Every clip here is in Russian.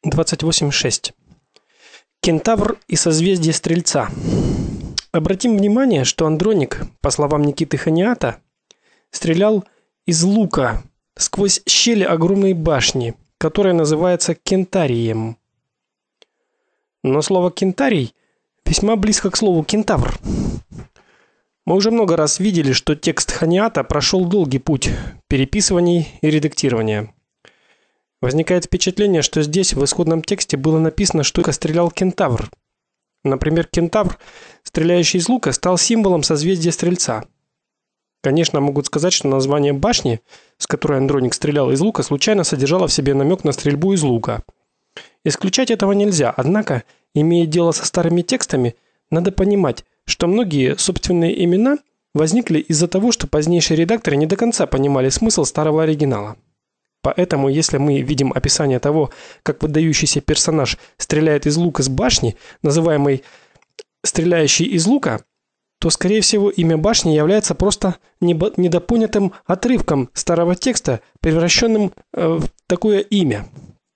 28.6. Кентавр и созвездие Стрельца. Обратим внимание, что Андроник, по словам Никиты Хониата, стрелял из лука сквозь щели огромной башни, которая называется Кентарием. Но слово кентарий весьма близко к слову кентавр. Мы уже много раз видели, что текст Хониата прошел долгий путь переписываний и редактирования. Возникает впечатление, что здесь в исходном тексте было написано, что стрелял кентавр. Например, кентавр, стреляющий из лука, стал символом созвездия Стрельца. Конечно, могут сказать, что название башни, с которой Андроник стрелял из лука, случайно содержало в себе намек на стрельбу из лука. Исключать этого нельзя, однако, имея дело со старыми текстами, надо понимать, что многие собственные имена возникли из-за того, что позднейшие редакторы не до конца понимали смысл старого оригинала. Поэтому, если мы видим описание того, как выдающийся персонаж стреляет из лука с башни, называемой «стреляющий из лука», то, скорее всего, имя башни является просто недопонятым отрывком старого текста, превращенным в такое имя.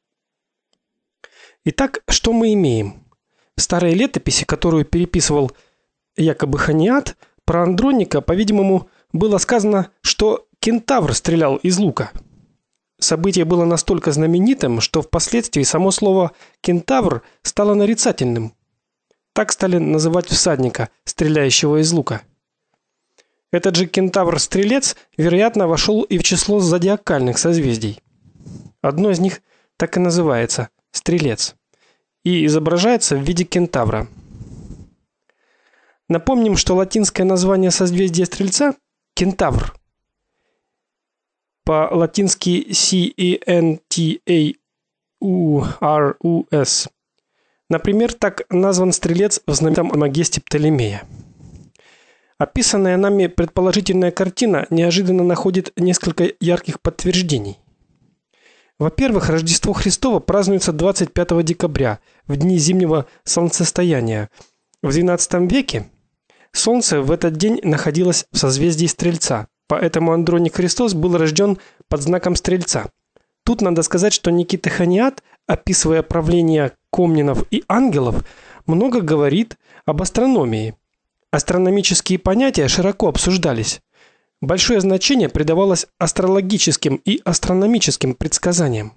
Итак, что мы имеем? В старой летописи, которую переписывал якобы Хониат, про Андроника, по-видимому, было сказано, что кентавр стрелял из лука. Событие было настолько знаменитым, что впоследствии само слово кентавр стало нарицательным. Так стали называть всадника, стреляющего из лука. Этот же кентавр-стрелец, вероятно, вошел и в число зодиакальных созвездий. Одно из них так и называется Стрелец и изображается в виде кентавра. Напомним, что латинское название созвездия Стрельца кентавр. По-латински Centaurus. Например, так назван Стрелец в знаменитом Альмагесте Птолемея. Описанная нами предположительная картина неожиданно находит несколько ярких подтверждений. Во-первых, Рождество Христово празднуется 25 декабря, в дни зимнего солнцестояния. В XII веке Солнце в этот день находилось в созвездии Стрельца, поэтому Андроник Христос был рожден под знаком Стрельца. Тут надо сказать, что Никита Хониат, описывая правление комнинов и ангелов, много говорит об астрономии. Астрономические понятия широко обсуждались. Большое значение придавалось астрологическим и астрономическим предсказаниям.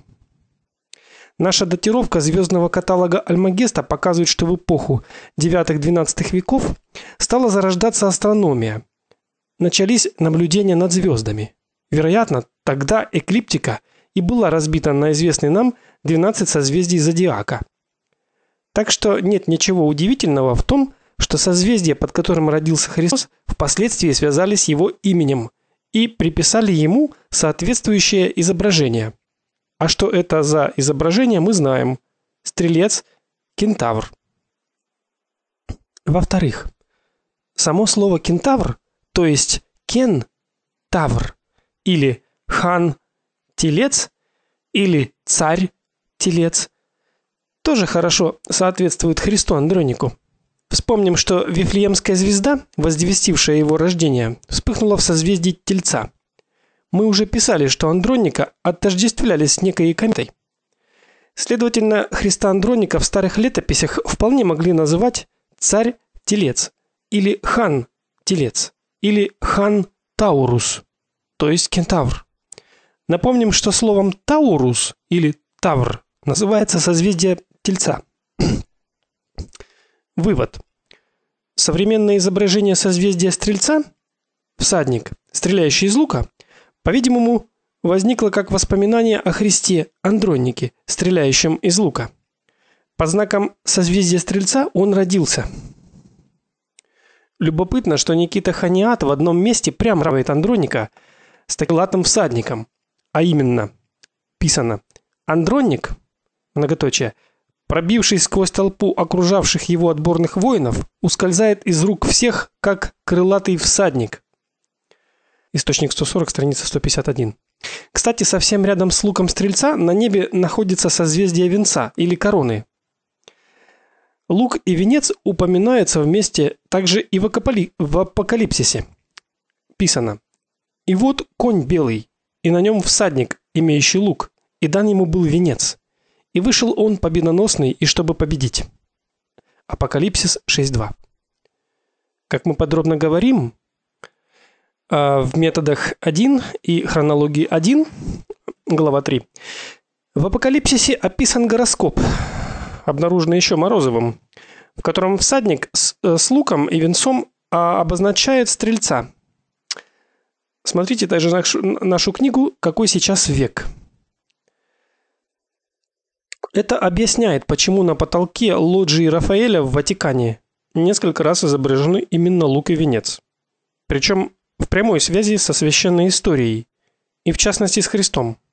Наша датировка звездного каталога Альмагеста показывает, что в эпоху IX-XII веков стала зарождаться астрономия. Начались наблюдения над звездами. Вероятно, тогда эклиптика и была разбита на известные нам 12 созвездий зодиака. Так что нет ничего удивительного в том, что созвездия, под которым родился Христос, впоследствии связались с его именем и приписали ему соответствующее изображение. А что это за изображение, мы знаем. Стрелец, кентавр. Во-вторых, само слово кентавр, то есть кен-тавр или хан-телец или царь-телец, тоже хорошо соответствует Христу Андронику. Вспомним, что Вифлеемская звезда, возвестившая его рождение, вспыхнула в созвездии Тельца. Мы уже писали, что Андроника отождествляли с некой кометой. Следовательно, Христа Андроника в старых летописях вполне могли называть царь-телец или хан-телец или хан-таурус, то есть кентавр. Напомним, что словом таурус или тавр называется созвездие Тельца. Вывод. Современное изображение созвездия Стрельца, всадник, стреляющий из лука, по-видимому, возникло как воспоминание о Христе Андронике, стреляющем из лука. Под знаком созвездия Стрельца он родился. Любопытно, что Никита Хониат в одном месте прямо сравнивает Андроника с крылатым всадником, а именно писано: Андроник, многоточие, пробившись сквозь толпу окружавших его отборных воинов, ускользает из рук всех, как крылатый всадник. Источник 140, страница 151. Кстати, совсем рядом с луком Стрельца на небе находится созвездие Венца или Короны. Лук и венец упоминаются вместе также и в Апокалипсисе. Писано: «И вот конь белый, и на нем всадник, имеющий лук, и дан ему был венец. И вышел он победоносный, и чтобы победить. Апокалипсис 6:2. Как мы подробно говорим, в методах 1 и хронологии 1, глава 3, в Апокалипсисе описан гороскоп, обнаруженный еще Морозовым, в котором всадник с луком и венцом обозначает стрельца. Смотрите также нашу книгу «Какой сейчас век?». Это объясняет, почему на потолке лоджии Рафаэля в Ватикане несколько раз изображены именно лук и венец. Причем в прямой связи со священной историей, и в частности с Христом.